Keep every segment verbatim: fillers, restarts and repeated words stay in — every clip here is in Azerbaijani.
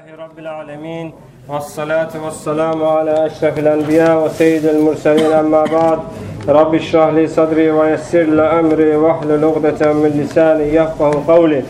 Rabbil alemin. Vessalatu vesselamu ala eşrefil enbiya ve seyyidil murselin emma ba'd. Rabbi şrah li sadri ve yessir li emri ve hlul uqdeten min lisani yefkahu kavli.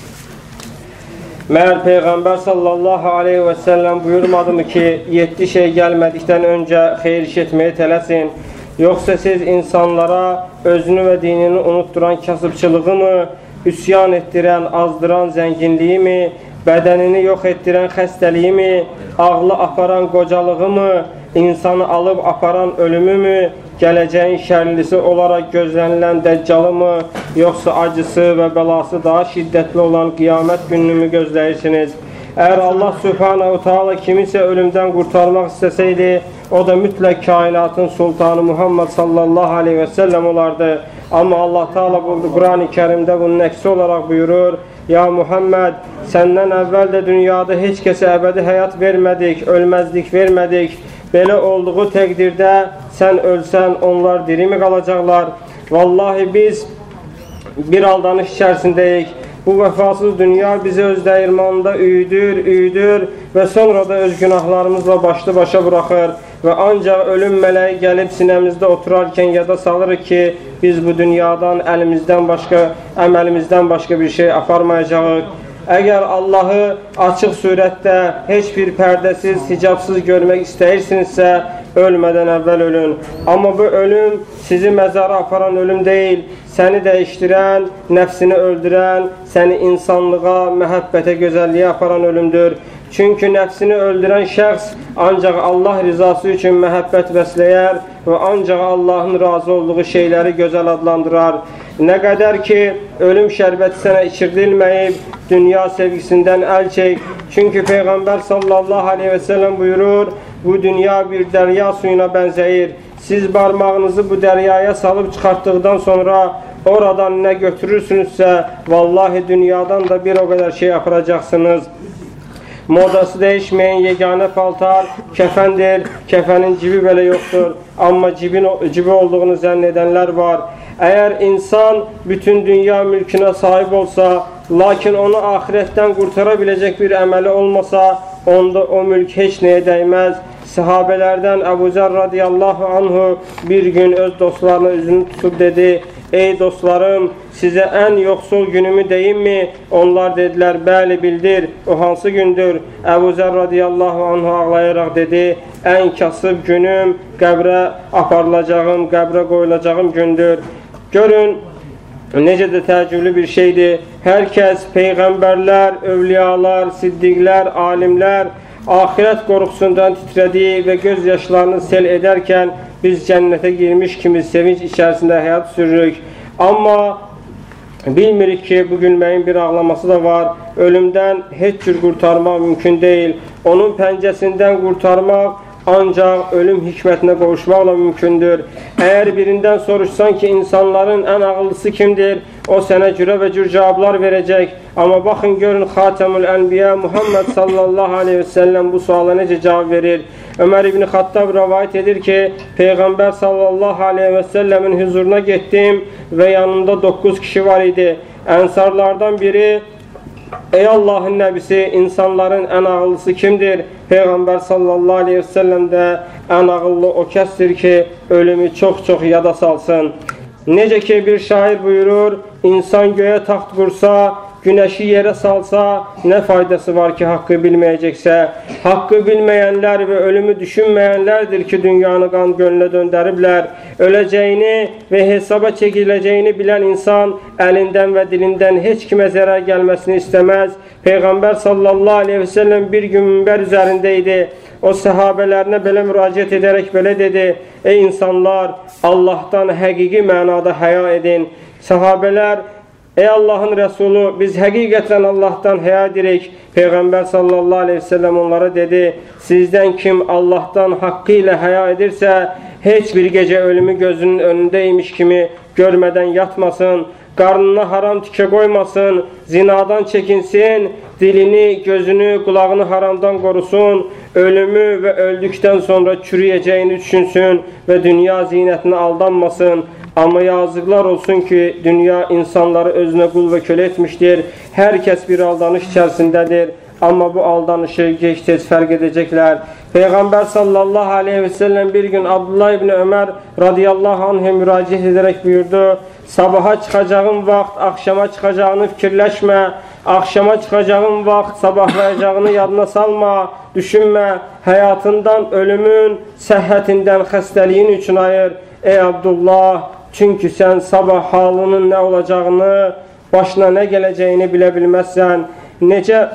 Meğer Peygamber sallallahu aleyhi ve sellem buyurmadı mı ki yedi şey gelmedikten önce hayır iş etmeye telesin. Yoksa siz insanlara özünü ve dinini unutturan kasıpçılığı mı, üsyan ettiren, azdıran zenginliği mi, bedenini yok ettiren xəstəliyi mi, ağlı aparan qocalığı mı, insanı alıp aparan ölümü mü, geleceğin şerlisi olarak gözlenilen deccalı mı, yoksa acısı ve belası daha şiddetli olan kıyamet gününü mü gözleyirsiniz? Eğer Allah Subhanahu Teala kimisə ölümden kurtarmak isteseydi, o da mütlak kainatın sultanı Muhammed sallallahu aleyhi ve sellem olardı. Ama Allah Teala Kur'an-ı Kerim'de bunun eksi olarak buyurur: Ya Muhammed, senden evvel de dünyada hiç kese ebedi hayat vermedik, ölmezlik vermedik. Böyle olduğu tekdirde sen ölsen onlar diri mi kalacaklar? Vallahi biz bir aldanış içerisindeyiz. Bu vefasız dünya bizi öz dəyirmanında üyüdür, üyüdür ve sonra da öz günahlarımızla başlı başa bırakır. Ve ancak ölüm meleği gelip sinemizde oturarken yada salır ki biz bu dünyadan elimizden başka, emelimizden başka bir şey aparmayacağız. Eğer Allah'ı açık surette hiçbir perdesiz, hicapsız görmek istəyirsinizsə ölmeden evvel ölün. Ama bu ölüm sizi mezara aparan ölüm değil, seni değiştiren, nefsini öldüren, seni insanlığa, mehabbete, güzelliğe aparan ölümdür. Çünkü nefsini öldüren şəxs ancak Allah rızası için mehabbet bəsləyər ve ancak Allah'ın razı olduğu şeyleri güzel adlandırar. Ne kadar ki ölüm şerbeti sana içirdilmeyip dünya sevgisinden el çek. Çünkü Peygamber sallallahu aleyhi ve sellem buyurur: bu dünya bir derya suyuna benzeyir. Siz parmağınızı bu deryaya salıp çıkarttıktan sonra oradan ne götürürsünüzse vallahi dünyadan da bir o kadar şey aparacaksınız. Modası değişmeyen yegane paltar kefendir. Kefenin cibi böyle yoktur. Ama cibin, cibi olduğunu zannedenler var. Eğer insan bütün dünya mülküne sahip olsa, lakin onu ahiretten kurtarabilecek bir emeli olmasa, onda o mülk hiç neye değmez. Sahabelerden Ebu Zer radıyallahu anhu bir gün öz dostlarına üzünü tutup dedi: ey dostlarım, size en yoksul günümü deyim mi? Onlar dediler: bəli bildir. O hansı gündür? Ebu Zer radıyallahu anhu ağlayarak dedi: en kasıb günüm qəbrə aparılacağım, qəbrə qoyulacağım gündür. Görün necə də təəccüblü bir şeydir. Herkes peygamberler, övliyalar, siddiqlər, alimler ahiret korkusundan titrediği ve gözyaşlarını sel ederken biz cennete girmiş kimi sevinç içerisinde hayat sürürük. Ama bilmirik ki bu gülmeyin bir ağlaması da var. Ölümden hiç tür kurtarmak mümkün değil. Onun pencesinden kurtarmak ancak ölüm hikmetine kavuşmakla mümkündür. Eğer birinden soruşsan ki insanların en akıllısı kimdir, o sana cüre ve cür cevaplar verecek. Ama bakın görün Hatemül Enbiya Muhammed sallallahu aleyhi ve sellem bu suala nece cevap verir. Ömer İbni Hattab rivayet edir ki Peygamber sallallahu aleyhi ve sellemin huzuruna gittim ve yanımda dokuz kişi var idi. Ensarlardan biri: ey Allah'ın nebisi, insanların en ağıllısı kimdir? Peygamber sallallahu aleyhi ve sellem de en ağıllı o kəsdir ki ölümü çok çok yada salsın. Nece ki bir şair buyurur: insan göğe taxt kursa, güneşi yere salsa ne faydası var ki hakkı bilmeyecekse? Hakkı bilmeyenler ve ölümü düşünmeyenlerdir ki dünyanı kan gönlüne döndürürler. Öleceğini ve hesaba çekileceğini bilen insan elinden ve dilinden hiç kime zarar gelmesini istemez. Peygamber sallallahu aleyhi ve sellem bir gün minber üzerindeydi. O sahabelerine böyle müracaat ederek böyle dedi: ey insanlar, Allah'tan hakiki manada haya edin. Sahabeler: ey Allah'ın Resulü, biz hakikaten Allah'tan haya edirik. Peygamber sallallahu aleyhi ve sellem onlara dedi: sizden kim Allah'tan hakkıyla haya edirse hiçbir gece ölümü gözünün önündeymiş kimi görmeden yatmasın. Karnına haram tike koymasın, zinadan çekinsin, dilini, gözünü, kulağını haramdan korusun, ölümü ve öldükten sonra çürüyeceğini düşünsün ve dünya zinetine aldanmasın. Ama yazıklar olsun ki dünya insanları özüne kul ve köle etmiştir. Herkes bir aldanış içerisindedir. Amma bu aldanışı geç-tez fərq edəcəklər. Peyğəmbər sallallahu aleyhi ve sellem bir gün Abdullah ibn Ömər radiyallahu anhə müraciət edərək buyurdu: sabaha çıxacağın vaxt axşama çıxacağını fikirləşmə, axşama çıxacağın vaxt sabahlayacağını yadına salma, düşünmə, həyatından ölümün, səhhətindən xəstəliyin üçün ayır. Ey Abdullah, çünki sən sabah halının nə olacağını, başına nə gələcəyini bilə bilməzsən. Necə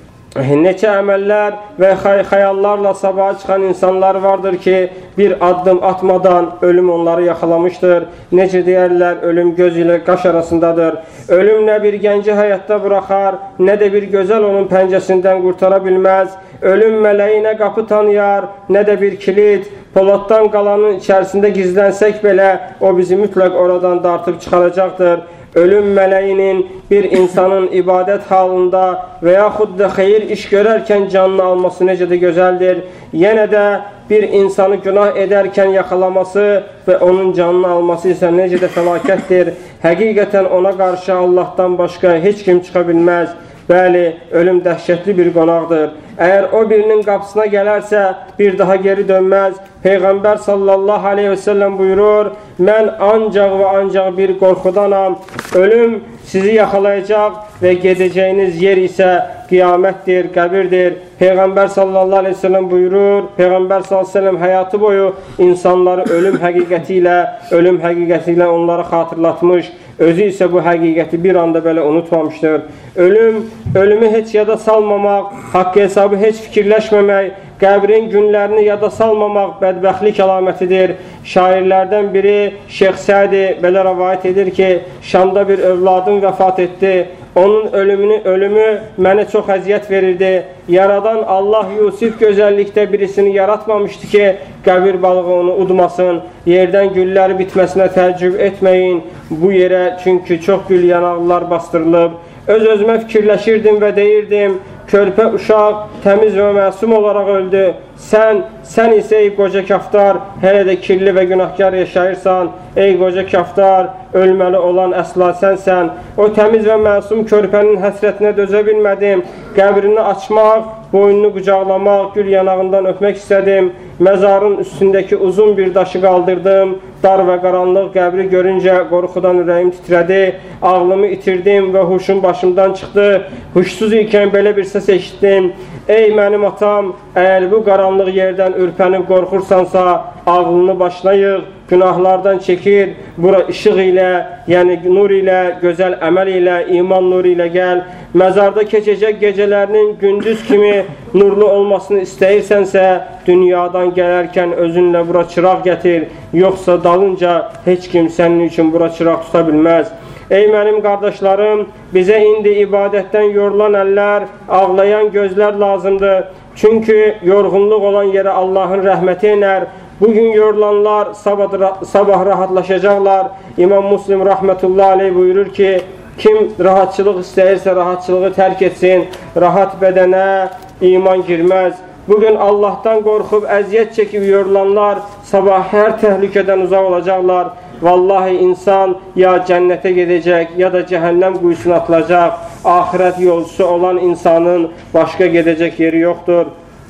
Neçə əməllər və xəyallarla sabaha çıxan insanlar vardır ki, bir addım atmadan ölüm onları yaxalamışdır. Necə deyərlər, ölüm göz ilə qaş arasındadır. Ölüm nə bir gənci həyatda buraxar, nə də bir gözəl onun pəncəsindən qurtara bilməz. Ölüm mələyi nə qapı tanıyar, nə də bir kilit. Poladdan qalanın içərisində gizlənsək belə, o bizi mütləq oradan dartıb çıxaracaqdır. Ölüm mələyinin bir insanın ibadət halında və yaxud da xeyir iş görərkən canını alması necə də gözəldir. Yenə də bir insanı günah edərkən yaxalaması və onun canını alması isə necə də fəlakətdir. Həqiqətən ona qarşı Allahdan başqa heç kim çıxa bilməz. Bəli, ölüm dəhşətli bir qonaqdır. Əgər o birinin qapısına gələrsə, bir daha geri dönməz. Peyğəmbər sallallahu aleyhi ve sellem buyurur: mən ancaq və ancaq bir qorxudanam. Ölüm sizi yaxalayacaq və gedəcəyiniz yer isə qiyamətdir, qəbirdir. Peyğəmbər sallallahu aleyhi ve sellem buyurur, Peyğəmbər sallallahu aleyhi ve sellem həyatı boyu insanları ölüm həqiqəti ilə, ölüm həqiqəti ilə onları xatırlatmış. Özü isə bu həqiqəti bir anda belə unutmamışdır. Ölüm, ölümü heç yada salmamaq, haqqı hesabı heç fikirləşməmək, qəbrin günlərini yada salmamaq bədbəxtlik əlamətidir. Şairlərdən biri Şeyx Sədi belə rəvayət edir ki, Şamda bir övladım vəfat etdi. Onun ölümünü, ölümü mənə çox əziyyət verirdi. Yaradan Allah Yusuf gözəllikdə birisini yaratmamışdı ki, qəbir balığı onu udmasın. Yerdən güllər bitməsinə təəccüb etməyin bu yerə, çünki çox gül yanaqlar bastırılıb. Öz-özümə fikirləşirdim və deyirdim: körpə uşaq təmiz və məsum olaraq öldü. Sən, sən isə ey qoca kaftar, hələ də kirli və günahkar yaşayırsan. Ey qoca kaftar, ölməli olan əsla sənsən. O təmiz və məsum körpənin həsrətinə dözə bilmədim. Qəbrini açmaq, boynunu qucaqlamaq, gül yanağından öpmək istədim. Məzarın üstündəki uzun bir daşı qaldırdım. Dar və qaranlıq qəbri görüncə qorxudan ürəyim titrədi. Ağlımı itirdim və huşum başımdan çıxdı. Huşsuz ikən belə bir səs eşitdim: ey mənim atam, əgər bu qaranlıq yerdən ürpənib qorxursansa, ağlını başına yığ, günahlardan çəkir, bura işıq ilə, yəni nur ilə, gözəl əməl ilə, iman nuru ilə gəl. Məzarda keçəcək gecələrinin gündüz kimi nurlu olmasını istəyirsənsə, dünyadan gələrkən özünlə bura çıraq gətir, yoxsa dalınca heç kim sənin üçün bura çıraq tuta bilməz. Ey mənim qardaşlarım, bizə indi ibadətdən yorulan əllər, ağlayan gözlər lazımdır. Çünki yorğunluq olan yerə Allahın rəhməti iner. Bugün yorulanlar sabah, sabah rahatlaşacaqlar. İmam Müslim rəhmətullahi aleyh buyurur ki, kim rahatçılıq istəyirsə rahatçılığı tərk etsin. Rahat bədənə iman girməz. Bugün Allahdan qorxub əziyyət çəkib yorulanlar sabah hər təhlükədən uzaq olacaqlar. Vallahi insan ya cənnətə gedəcək, ya da cəhənnəm quyusuna atılacaq. Ahirət yolcusu olan insanın başqa gedəcək yeri yoxdur.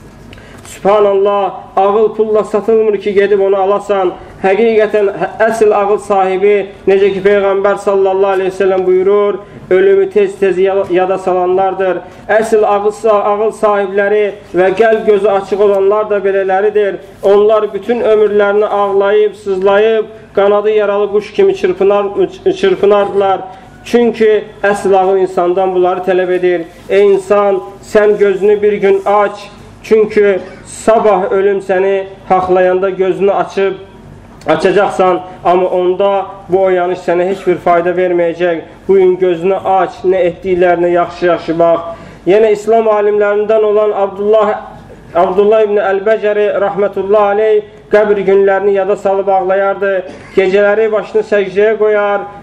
Subhanallah, ağıl pulla satılmır ki, gedib onu alasan. Həqiqətən əsl ağıl sahibi, necə ki Peyğəmbər sallallahu aleyhi ve sellem buyurur, ölümü tez-tez yada salanlardır. Əsl ağıl, ağıl sahibləri və qəlb gözü açıq olanlar da belələridir. Onlar bütün ömürlərini ağlayıb, sızlayıb, qanadı yaralı quş kimi çırpınar, çırpınardılar. Çünki əsl ağıl insandan bunları tələb edir. Ey insan, sən gözünü bir gün aç. Çünki sabah ölüm səni haqlayanda gözünü açıb, açacaqsan, amma onda bu oyanış sənə heç bir fayda verməyəcək. Bugün gözünü aç, nə etdiklərinə yaxşı-yaxşı bax. Yenə İslam alimlərindən olan Abdullah, Abdullah ibn Əl-Bəcəri rəhmətullahi aleyh qəbir günlərini yada salıb ağlayardı. Gecələri başını səcdəyə qoyar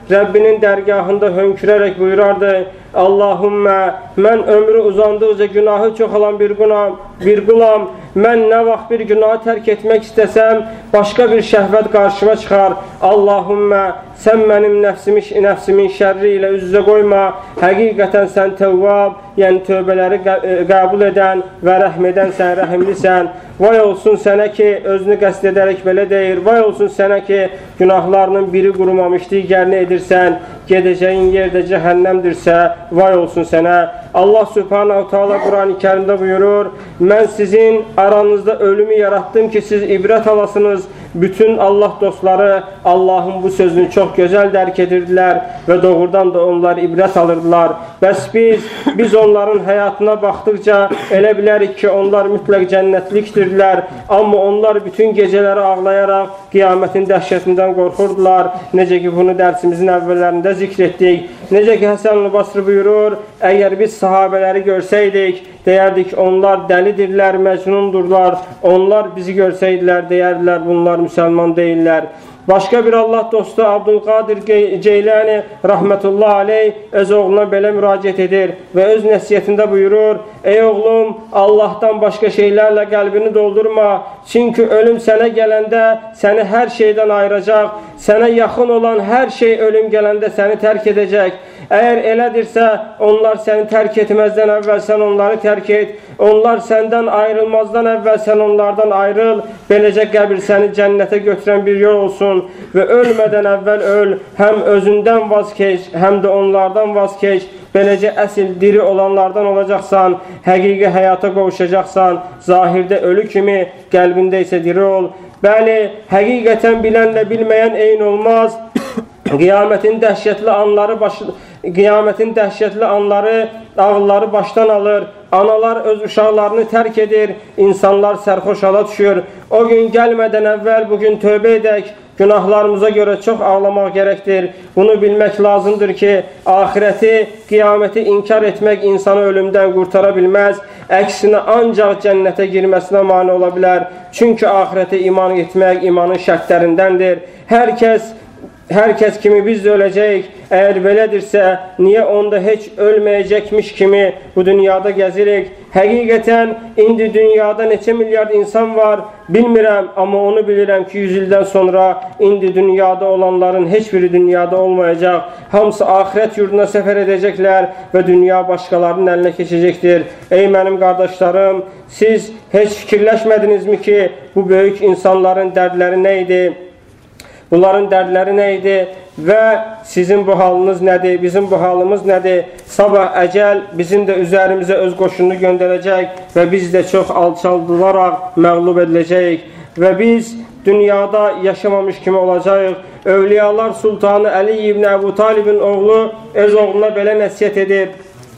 Rəbbinin dərgahında hönkürərək buyurardı: Allahümmə, mən ömrü uzandıqca günahı çox olan bir qulam, bir qulam, mən nə vaxt bir günahı tərk etmək istəsəm, başqa bir şəhvət qarşıma çıxar. Allahümmə, sən mənim nəfsimi, nəfsimin şərri ilə üz-üzə qoyma. Həqiqətən sən təvvab, yəni tövbələri qəbul edən və rəhm edən sən, rəhimlisən. Vay olsun sənə ki, özünü qəsd edərək belə deyir. Vay olsun sənə ki, günahlarının biri qurumamış, digərini edirsən. Gedəcəyin yerdə cəhənnəmdirsə, vay olsun sənə. Allah Subhanahu Teala Quran-ı Kərimdə buyurur: mən sizin aranızda ölümü yaratdım ki, siz ibrət alasınız. Bütün Allah dostları Allahın bu sözünü çox gözəl dərk edirdilər və doğrudan da onlar ibrət alırdılar. Bəs biz, biz onların həyatına baxdıqca elə bilərik ki, onlar mütləq cənnətlikdirlər. Amma onlar bütün gecələri ağlayaraq qiyamətin dəhşətindən qorxurdular. Necə ki, bunu dərsimizin əvvəllərində zikr etdik. Necə ki, Həsən-ül Basri buyurur: əgər biz sahabələri görsəydik, deyərdik onlar dəlidirlər, məcnundurlar. Onlar bizi görsəydilər, deyərdilər bunlar müsəlman deyirlər. Başqa bir Allah dostu Abdülqadir Ceylani rahmetullah aleyh öz oğluna belə müraciət edir və öz nəsiyyətində buyurur: ey oğlum, Allahdan başqa şeylərlə qəlbini doldurma. Çünki ölüm sənə gələndə səni hər şeydən ayıracaq. Sənə yaxın olan hər şey ölüm gələndə səni tərk edəcək. Əgər elədirsə, onlar səni tərk etməzdən əvvəl sən onları tərk et. Onlar səndən ayrılmazdan əvvəl sən onlardan ayrıl. Beləcə qəbir səni cənnətə götürən bir yol olsun və ölmədən əvvəl öl. Həm özündən vaz keç, həm də onlardan vaz keç. Beləcə əsl diri olanlardan olacaqsan, həqiqi həyata qovuşacaqsan. Zahirdə ölü kimi, qəlbində isə diri ol. Bəli, həqiqətən bilənlə bilməyən eyni olmaz. Qiyamətin dəhşətli anları baş... Qiyamətin dəhşətli anları, ağılları başdan alır. Analar öz uşaqlarını tərk edir. İnsanlar sərxoş hala düşür. O gün gəlmədən əvvəl bugün tövbə edək. Günahlarımıza görə çox ağlamaq gərəkdir. Bunu bilmək lazımdır ki, ahirəti, qiyaməti inkar etmək insanı ölümdən qurtara bilməz. Əksinə ancaq cənnətə girməsinə mane ola bilər. Çünki ahirətə iman etmək imanın şərtlərindəndir. Hər kəs Hər kəs kimi biz də öləcəyik. Əgər belədirsə, niyə onda heç ölməyəcəkmiş kimi bu dünyada gəzirik? Həqiqətən, indi dünyada neçə milyard insan var, bilmirəm, amma onu bilirəm ki, yüz ildən sonra indi dünyada olanların heç biri dünyada olmayacaq. Hamısı ahirət yurduna səfər edəcəklər və dünya başqalarının əlinə keçəcəkdir. Ey mənim qardaşlarım, siz heç fikirləşmədinizmi ki, bu böyük insanların dərdləri nə idi? Bunların dərdləri nə idi və sizin bu halınız nədir, bizim bu halımız nədir? Sabah əcəl bizim də üzərimizə öz qoşununu göndərəcək və biz də çox alçaldılaraq məğlub ediləcəyik və biz dünyada yaşamamış kimi olacağıq. Övliyalar Sultanı Əli ibn Əbu Talibin oğlu öz oğluna belə nəsiyyət edir.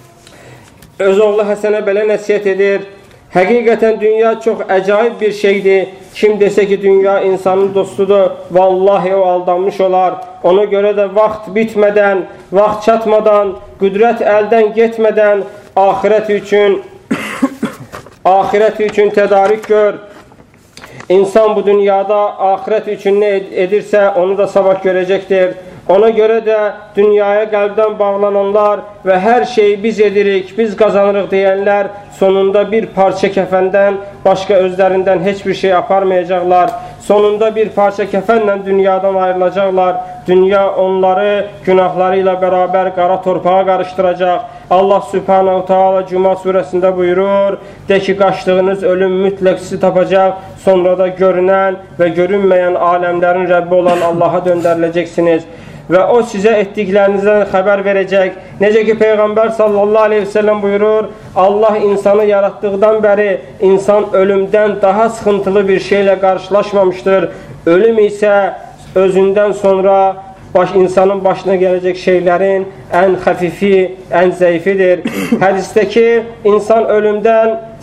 Öz oğlu Həsənə belə nəsiyyət edir. Həqiqətən dünya çox əcaib bir şeydir. Kim desə ki, dünya insanın dostudur, vallahi o aldanmış olar. Ona görə də vaxt bitmədən, vaxt çatmadan, qüdrət əldən getmədən ahirət üçün, ahirət üçün tədarik gör. İnsan bu dünyada ahirət üçün nə edirsə, onu da sabah görəcəkdir. Ona görə də dünyaya qəlbdən bağlananlar və hər şeyi biz edirik, biz qazanırıq deyənlər sonunda bir parça kəfəndən başqa özlərindən heç bir şey aparmayacaqlar. Sonunda bir parça kəfənlə dünyadan ayrılacaqlar. Dünya onları günahları ilə bərabər qara torpağa qarışdıracaq. Allah Subhanahu Teala Cuma surəsində buyurur: de ki, qaçdığınız ölüm mütləq sizi tapacaq. Sonra da görünən və görünməyən aləmlərin Rəbbi olan Allaha döndəriləcəksiniz. Və o sizə etdiklərinizdən xəbər verəcək. Necə ki, Peyğəmbər sallallahu aleyhi ve sellem buyurur: Allah insanı yaratdıqdan bəri insan ölümdən daha sıxıntılı bir şeylə qarşılaşmamışdır. Ölüm isə özündən sonra baş, insanın başına gələcək şeylərin ən xəfifi, ən zəifidir. Hədisdəki insan ölümdən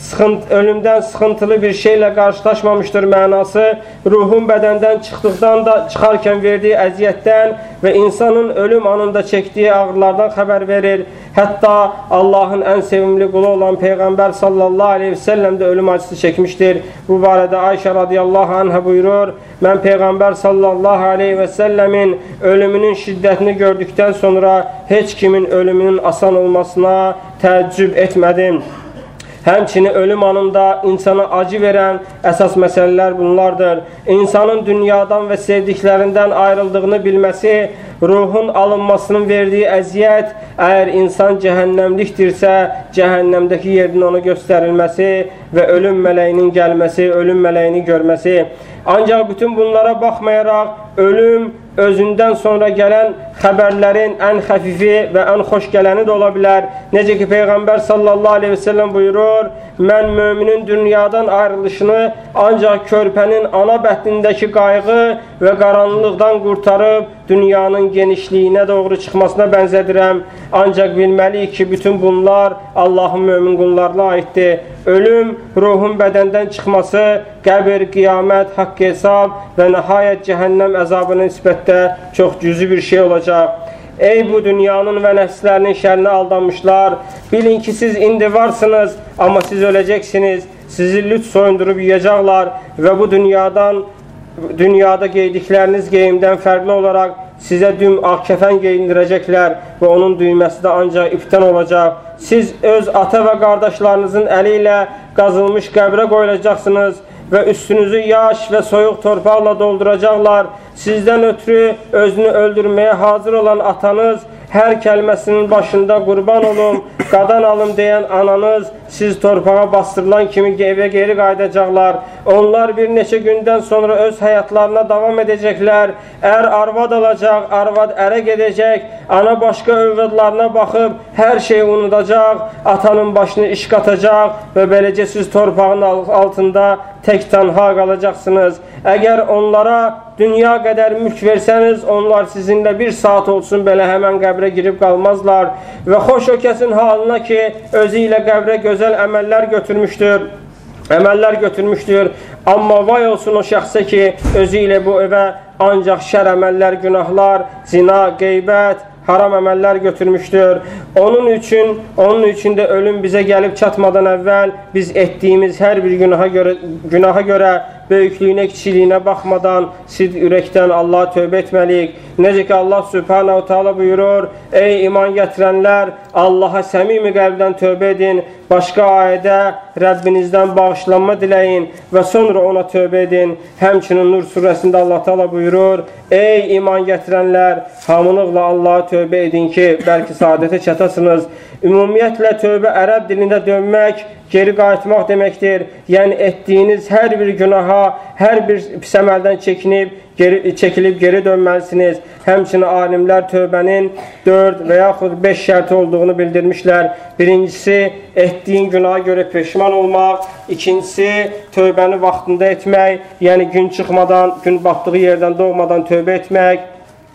sıxıntı, ölümdən sıxıntılı bir şeylə qarşılaşmamışdır mənası. Ruhun bədəndən çıxdıqdan da çıxarkən verdiyi əziyyətdən və insanın ölüm anında çəkdiyi ağrılardan xəbər verir. Hətta Allahın ən sevimli qulu olan Peyğəmbər sallallahu aleyhi və səlləm də ölüm acısı çəkmişdir. Bu barədə Ayşə radiyallahu anhə buyurur, mən Peyğəmbər sallallahu aleyhi və səlləmin ölümünün şiddətini gördükdən sonra heç kimin ölümünün asan olmasına təəccüb etmədim. Həmçinin ölüm anında insana acı verən əsas məsələlər bunlardır. İnsanın dünyadan və sevdiklərindən ayrıldığını bilməsi, ruhun alınmasının verdiyi əziyyət, əgər insan cəhənnəmlikdirsə, cəhənnəmdəki yerin ona göstərilməsi və ölüm mələyinin gəlməsi, ölüm mələyini görməsi. Ancaq bütün bunlara baxmayaraq, ölüm özündən sonra gələn xəbərlərin ən xəfifi və ən xoş gələni də ola bilər. Necə ki, Peyğəmbər sallallahu aleyhi və səlləm buyurur, mən müminin dünyadan ayrılışını ancaq körpənin ana bətnindəki qayğı və qaranlıqdan qurtarıb dünyanın genişliyinə doğru çıxmasına bənzədirəm. Ancaq bilməliyik ki, bütün bunlar Allahın mömin qullarına aiddir. Ölüm, ruhun bədəndən çıxması, qəbir, qiyamət, haqq hesab və nəhayət cəhənnəm əzabına nisbətdə çox cüzi bir şey olacaq. Ey bu dünyanın və nəfslərinin şərinə aldanmışlar, bilin ki, siz indi varsınız, amma siz öləcəksiniz, sizi lüt soyundurub yiyəcəklar və bu dünyadan, dünyada geydikləriniz geyimdən fərqli olaraq sizə düm ağ kəfən geyindirəcəklər və onun düyməsi də ancaq ipdən olacaq. Siz öz ata və qardaşlarınızın əli ilə qazılmış qəbrə qoyulacaqsınız və üstünüzü yaş və soyuq torpaqla dolduracaqlar. Sizdən ötürü özünü öldürməyə hazır olan atanız, hər kəlməsinin başında qurban olum, qadan alım deyən ananız, siz torpağa bastırılan kimi evə geri qayıdacaqlar. Onlar bir neçə gündən sonra öz həyatlarına davam edəcəklər. Ər arvad alacaq, arvad ərə gedəcək, ana başqa övladlarına baxıb hər şeyi unudacaq, atanın başını iş qatacaq və beləcə siz torpağın altında tək tənha qalacaqsınız. Əgər onlara dünya qədər mülk versəniz, onlar sizinlə bir saat olsun belə həmən qəbrə girib qalmazlar. Və xoş o kəsin halına ki, özü ilə qəbrə gözəl əməllər götürmüşdür. Əməllər götürmüşdür. Amma vay olsun o şəxsə ki, özü ilə bu evə ancaq şər əməllər, günahlar, zina, qeybət, haram əməllər götürmüşdür. Onun üçün, onun üçün də ölüm bizə gəlib çatmadan əvvəl biz etdiyimiz hər bir günaha görə, günaha görə böyüklüyünə, kiçiliyinə baxmadan sid ürəkdən Allah'a tövbə etməliyik. Necə ki Allah Subhanahu Teala buyurur, ey iman gətirənlər, Allah'a səmimi qəlbdən tövbə edin, başqa ayədə Rəbbinizdən bağışlanma diləyin və sonra ona tövbə edin. Həmçinin Nur surəsində Allah Teala buyurur, ey iman gətirənlər, hamılıqla Allah'a tövbə edin ki, bəlkə saadətə çatasınız. Ümumiyyətlə tövbə ərəb dilində dönmək, geri qayıtmaq deməkdir. Yəni etdiyiniz hər bir günaha, hər bir pis əməldən çəkinib, geri, çəkilib geri dönməlisiniz. Həmçinin alimlər tövbənin dörd və yaxud beş şərti olduğunu bildirmişlər. Birincisi, etdiyin günaha görə peşman olmaq. İkincisi, tövbəni vaxtında etmək, yəni gün çıxmadan, gün batdığı yerdən doğmadan tövbə etmək.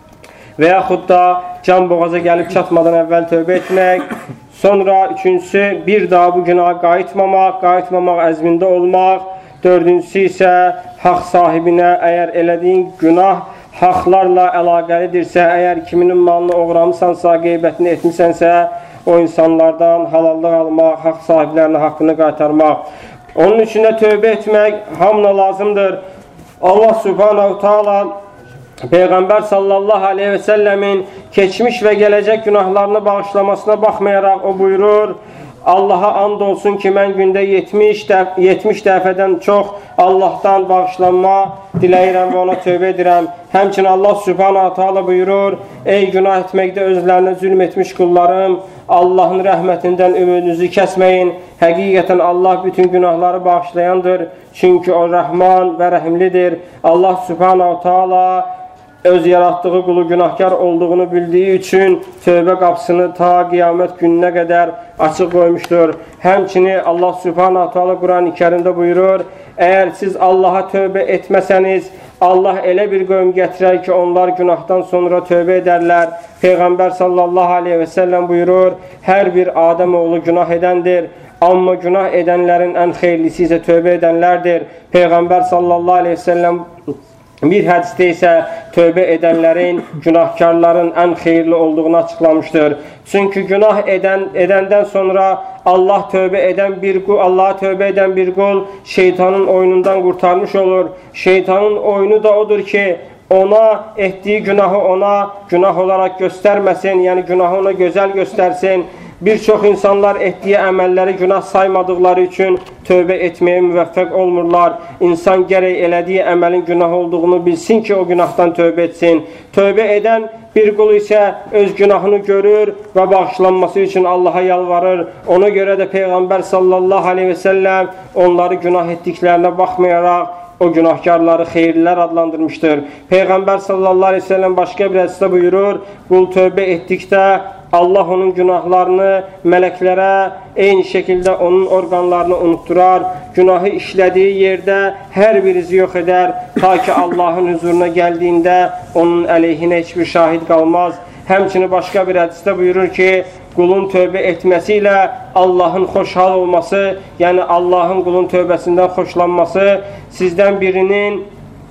Və yaxud da can boğaza gəlib çatmadan əvvəl tövbə etmək. Sonra üçüncüsü, bir daha bu günaha qayıtmamaq, qayıtmamaq əzmində olmaq. Dördüncüsü isə haqq sahibinə əgər elədiyin günah haqlarla əlaqəlidirsə, əgər kiminin malını oğramısansa, qeybətini etmisənsə, o insanlardan halallıq almaq, haqq sahiblərinin haqqını qaytarmaq. Onun üçün də tövbə etmək hamına lazımdır. Allah Subhanahu Teala Peyğəmbər sallallahu aleyhi və səlləmin keçmiş və gələcək günahlarını bağışlamasına baxmayaraq o buyurur, Allaha and olsun ki, mən gündə yetmiş dəfədən çox Allahdan bağışlanma diləyirəm və ona tövbə edirəm. Həmçinin Allah Subhanahu Teala buyurur, ey günah etməkdə özlərinə zülm etmiş qullarım, Allahın rəhmətindən ümidinizi kəsməyin. Həqiqətən Allah bütün günahları bağışlayandır. Çünki o rəhman və rəhimlidir. Allah Subhanahu Teala öz yaratdığı qulu günahkar olduğunu bildiyi üçün tövbə qapısını ta qiyamət gününə qədər açıq qoymuşdur. Həmçinin Allah Subhanahu Teala Quran-ı Kərimdə buyurur, əgər siz Allaha tövbə etməsəniz, Allah elə bir qövm gətirər ki, onlar günahdan sonra tövbə edərlər. Peyğəmbər sallallahu aleyhi və səlləm buyurur, hər bir Adəm oğlu günah edəndir. amma günah edənlərin ən xeyirlisi isə tövbə edənlərdir. Peyğəmbər sallallahu aleyhi ve sellem bir hədisdə isə tövbə edənlərin, günahkarların ən xeyirli olduğunu açıqlamışdır. Çünki günah edən, edəndən sonra Allah tövbə edən bir qul, Allah'a tövbə edən bir qul şeytanın oyunundan qurtarmış olur. Şeytanın oyunu da odur ki, ona etdiyi günahı ona günah olarak göstermesin, yani günahı ona güzel göstersin. Birçok insanlar etdiyi əməlləri günah saymadıkları üçün tövbə etməyə müvəffəq olmurlar. İnsan gərək elədiyi əməlin günah olduğunu bilsin ki, o günahdan tövbə etsin. Tövbə edən bir qul isə öz günahını görür və bağışlanması üçün Allaha yalvarır. Ona görə də Peyğəmbər sallallahu aleyhi ve sellem onları günah etdiklərinə baxmayaraq o günahkarları xeyirlilər adlandırmışdır. Peyğəmbər sallallahu aleyhi ve sellem başqa bir hədisdə buyurur, qul tövbə etdikdə Allah onun günahlarını mələklərə eyni şəkildə onun orqanlarını unutturar. Günahı işlədiyi yerdə hər birizi yox edər. Ta ki Allahın huzuruna gəldiyində onun əleyhinə heç bir şahid qalmaz. Həmçinin başqa bir hədisdə buyurur ki, qulun tövbə etməsi ilə Allahın xoşhal olması, yəni Allahın qulun tövbəsindən xoşlanması sizdən birinin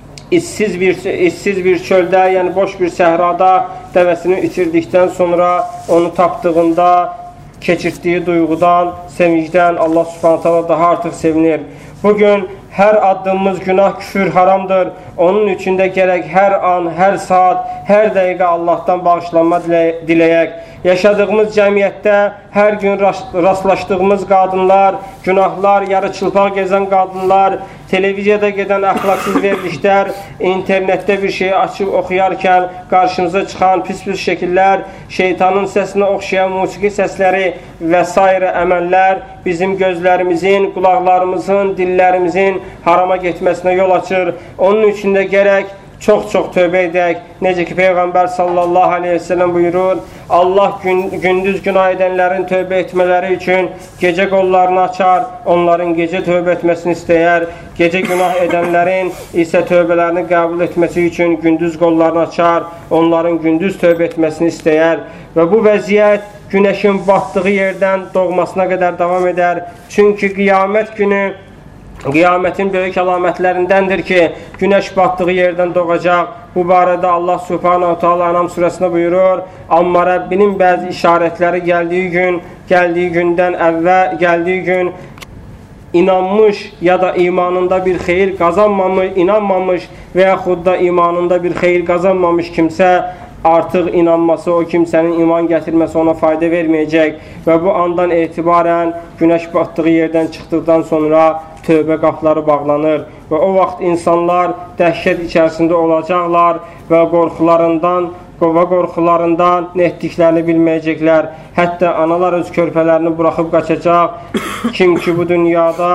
İşsiz bir, işsiz bir çöldə, yəni boş bir səhrada dəvəsini itirdikdən sonra onu tapdığında keçirtdiyi duyğudan, sevincdən Allah Subhanahu taala daha artıq sevinir. Bugün hər addımımız günah, küfür haramdır. Onun üçün də gərək hər an, hər saat, hər dəqiqə Allahdan bağışlanma diləyək. Yaşadığımız cəmiyyətdə hər gün rastlaşdığımız qadınlar, günahlar, yarı çılpaq gezən qadınlar, televiziyada gedən əxlaqsız verilişlər, internetdə bir şeyi açıb oxuyarkən qarşımıza çıxan pis-pis şəkillər, şeytanın səsinə oxşayan musiqi səsləri və s. əməllər bizim gözlərimizin, qulaqlarımızın, dillərimizin harama getməsinə yol açır. Onun üçün də gərək çox-çox tövbə edək. Necə ki Peyğəmbər sallallahu aleyhi ve sellem buyurur, Allah gün, gündüz günah edənlərin tövbə etmələri üçün gecə qollarını açar, onların gecə tövbə etməsini istəyər. Gecə günah edənlərin isə tövbələrini qəbul etməsi üçün gündüz qollarını açar, onların gündüz tövbə etməsini istəyər. Və bu vəziyyət günəşin batdığı yerdən doğmasına qədər davam edər. Çünki qiyamət günü Qiyamətin böyük əlamətlərindəndir ki, günəş batdığı yerdən doğacaq. Bu barədə Allah Subhanahu taala Anam surəsində buyurur, amma Rəbbinin bəzi işarətləri gəldiyi gün, gəldiyi gündən əvvəl, gəldiyi gün inanmış ya da imanında bir xeyir qazanmamış, inanmamış və yaxud da imanında bir xeyir qazanmamış kimsə artıq inanması, o kimsənin iman gətirməsi ona fayda verməyəcək və bu andan etibarən günəş batdığı yerdən çıxdıqdan sonra tövbə qapıları bağlanır və o vaxt insanlar dəhşət içərisində olacaqlar və qorxularından və qorxularından nə etdiklərini bilməyəcəklər. Hətta analar öz körpələrini buraxıb qaçacaq. Kim ki bu dünyada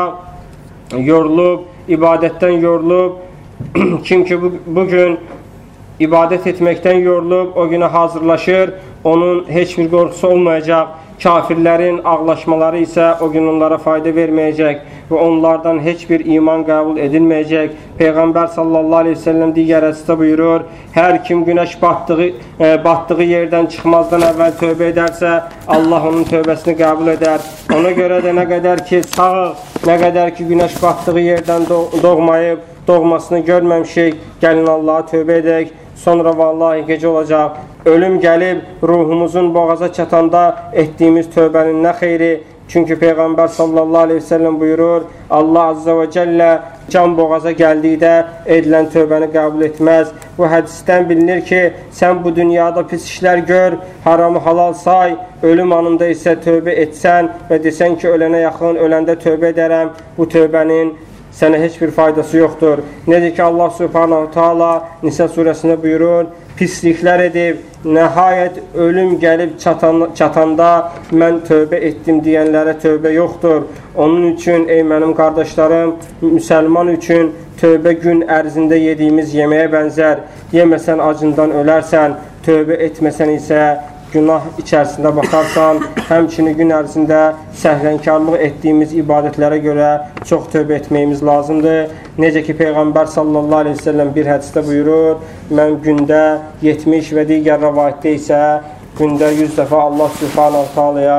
yorulub, ibadətdən yorulub, kim ki bu, bugün ibadət etməkdən yorulub, o günə hazırlaşır, onun heç bir qorxusu olmayacaq. Kafirlərin ağlaşmaları isə o gün onlara fayda verməyəcək və onlardan heç bir iman qəbul edilməyəcək. Peyğəmbər sallallahu aleyhi ve sellem digər hədisdə buyurur, hər kim günəş batdığı, e, batdığı yerdən çıxmazdan əvvəl tövbə edərsə, Allah onun tövbəsini qəbul edər. Ona görə də nə qədər ki sağıq, nə qədər ki günəş batdığı yerdən doğmayıb, doğmasını görməmişik, gəlin Allah'a tövbə edək. Sonra vallahi gecə olacaq, ölüm gəlib ruhumuzun boğaza çatanda etdiyimiz tövbənin nə xeyri? Çünki Peyğəmbər sallallahu aleyhi ve sellem buyurur, Allah azza və cəllə can boğaza gəldikdə edilən tövbəni qəbul etməz. Bu hədisdən bilinir ki, sən bu dünyada pis işlər gör, haramı halal say, ölüm anında isə tövbə etsən və desən ki, ölənə yaxın, öləndə tövbə edərəm, bu tövbənin sənə heç bir faydası yoxdur. Necə ki Allah Subhanahu taala Nisa surəsində buyurur, pisliklər edib, nəhayət ölüm gəlib çatan, çatanda mən tövbə etdim deyənlərə tövbə yoxdur. Onun üçün ey mənim qardaşlarım, müsəlman üçün tövbə gün ərzində yediyimiz yeməyə bənzər. Yeməsən acından ölərsən, tövbə etməsən isə günah içərisində baxarsan, həmçinin gün ərzində səhlənkarlıq etdiyimiz ibadətlərə görə çox tövbə etməyimiz lazımdır. Necə ki Peyğəmbər sallallahu aleyhi ve sellem bir hədisdə buyurur, mən gündə yetmiş və digər rəvayətdə isə gündə yüz dəfə Allah Subhanahu taalaya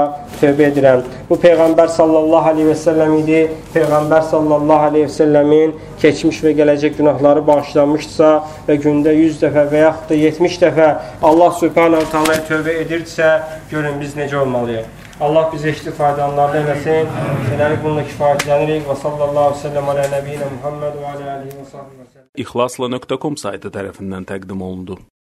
tövbə edirəm. Bu Peyğəmbər sallallahu aleyhi və səlləm idi. Peyğəmbər sallallahu aleyhi və səlləmin keçmiş və gələcək günahları bağışlanmışdırsa və gündə yüz dəfə və yaxud da yetmiş dəfə Allah subhanahu ta'alaya tövbə edirsə, görün biz necə olmalıyıq. Allah bizi eşitli faydalanlarını eləsin. Beləlik bununla kifayətlənirik. Və sallallahu aleyhi və səlləm alə nəbiyyinə Muhammed və alə alihi və sahbihi və səlləm. İxlasla nöqtə com saytı tərəfindən təqdim olundu.